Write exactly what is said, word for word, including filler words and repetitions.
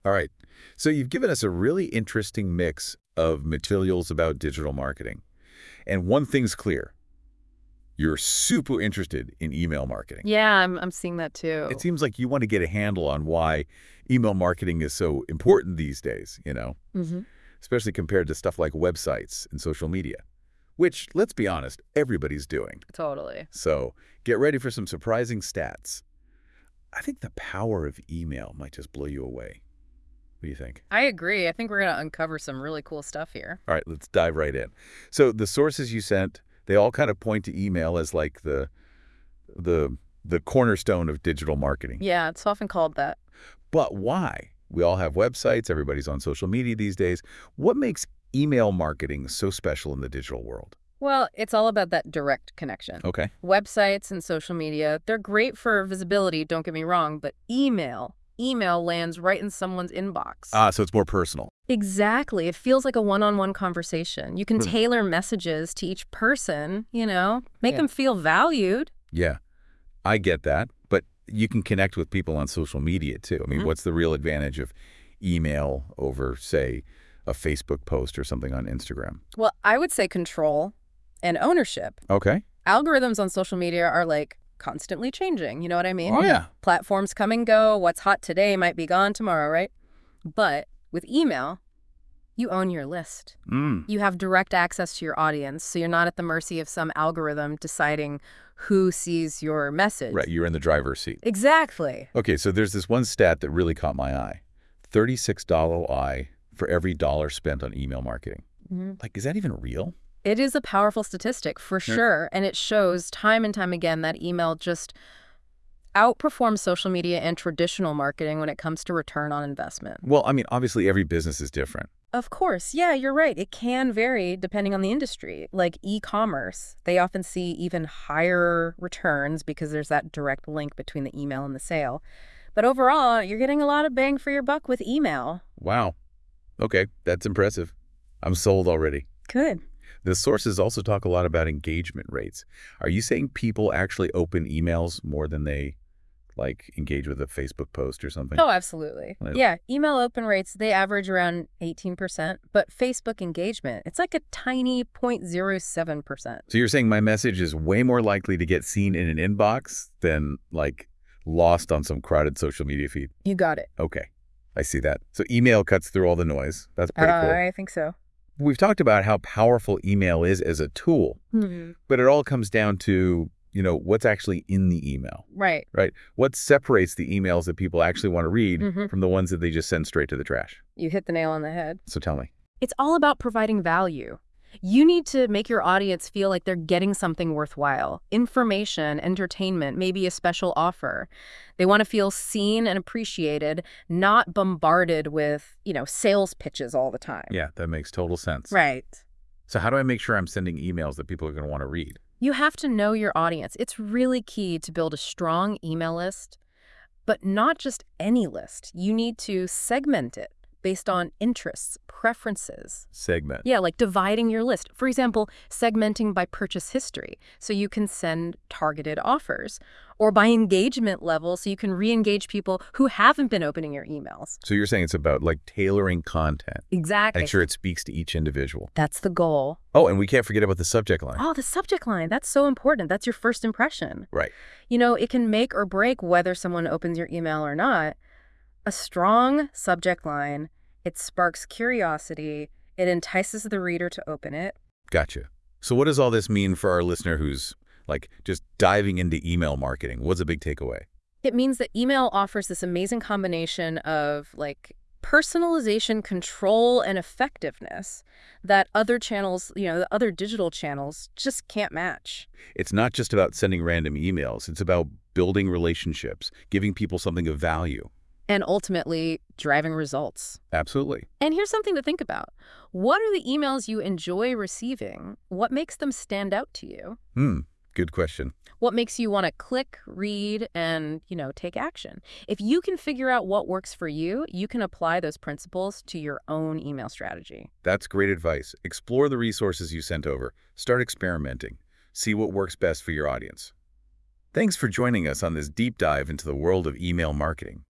All right. So you've given us a really interesting mix of materials about digital marketing. And one thing's clear. You're super interested in email marketing. Yeah, I'm I'm seeing that It too. seems like you want to get a handle on why email marketing is so important these days, you know, Hmm. especially compared to stuff like websites and social media, which, let's be honest, everybody's doing. Totally. So get ready for some surprising stats. I think the power of email might just blow you away. What do you think? I agree. I think we're going to uncover some really cool stuff here. All right, let's dive right in. So the sources you sent, they all kind of point to email as like the the the cornerstone of digital marketing. Yeah, it's often called that. But why? We all have websites, everybody's on social media these days. What makes email marketing so special in the digital world? Well, it's all about that direct connection. Okay. Websites and social media, they're great for visibility, don't get me wrong, but email, email lands right in someone's inbox. Ah, so it's more personal. Exactly. It feels like a one-on-one conversation. You can Hmm. tailor messages to each person, you know, make Yeah. them feel valued. Yeah, I get that. But you can connect with people on social media too. I mean, Mhm. what's the real advantage of email over, say, a Facebook post or something on Instagram? Well, I would say control and ownership. Okay. Algorithms on social media are like constantly changing. You know what I mean? Oh, yeah. Platforms come and go. What's hot today might be gone tomorrow, right? But with email, you own your list. Mm. You have direct access to your audience, so you're not at the mercy of some algorithm deciding who sees your message. Right, you're in the driver's seat. Exactly. Okay, so there's this one stat that really caught my eye. thirty-six dollars O I for every dollar spent on email marketing. Mhm. Like, is that even real? It is a powerful statistic for Yeah. sure, and it shows time and time again that email just outperforms social media and traditional marketing when it comes to return on investment. Well, I mean, obviously every business is different. Of course, yeah, you're right. It can vary depending on the industry. Like e-commerce, they often see even higher returns because there's that direct link between the email and the sale. But overall, you're getting a lot of bang for your buck with email. Wow. Okay, that's impressive. I'm sold already. Good. The sources also talk a lot about engagement rates. Are you saying people actually open emails more than they, like, engage with a Facebook post or something? Oh, absolutely. Like- Yeah, email open rates, they average around eighteen percent, but Facebook engagement, it's like a tiny zero point zero seven percent. So you're saying my message is way more likely to get seen in an inbox than, like, lost on some crowded social media feed? You got it. Okay, I see that. So email cuts through all the noise. That's pretty Uh, cool. I think so. We've talked about how powerful email is as a tool, Hmm. but it all comes down to, you know, what's actually in the email, Right. right? What separates the emails that people actually want to read Mhm. from the ones that they just send straight to the trash? You hit the nail on the head. So tell me. It's all about providing value. You need to make your audience feel like they're getting something worthwhile. Information, entertainment, maybe a special offer. They want to feel seen and appreciated, not bombarded with, you know, sales pitches all the time. Yeah, that makes total sense. Right. So how do I make sure I'm sending emails that people are going to want to read? You have to know your audience. It's really key to build a strong email list, but not just any list. You need to segment it based on interests, preferences. Segment. Yeah, like dividing your list. For example, segmenting by purchase history, so you can send targeted offers, or by engagement level, so you can re-engage people who haven't been opening your emails. So you're saying it's about, like, tailoring content. Exactly. Make sure it speaks to each individual. That's the goal. Oh, and we can't forget about the subject line. Oh, the subject line. That's so important. That's your first impression. Right. You know, it can make or break whether someone opens your email or not. A strong subject line, it sparks curiosity, it entices the reader to open it. Gotcha. So what does all this mean for our listener who's, like, just diving into email marketing? What's a big takeaway? It means that email offers this amazing combination of, like, personalization, control, and effectiveness that other channels, you know, the other digital channels just can't match. It's not just about sending random emails. It's about building relationships, giving people something of value. And ultimately, driving results. Absolutely. And here's something to think about. What are the emails you enjoy receiving? What makes them stand out to you? Hmm. Good question. What makes you want to click, read, and, you know, take action? If you can figure out what works for you, you can apply those principles to your own email strategy. That's great advice. Explore the resources you sent over. Start experimenting. See what works best for your audience. Thanks for joining us on this deep dive into the world of email marketing.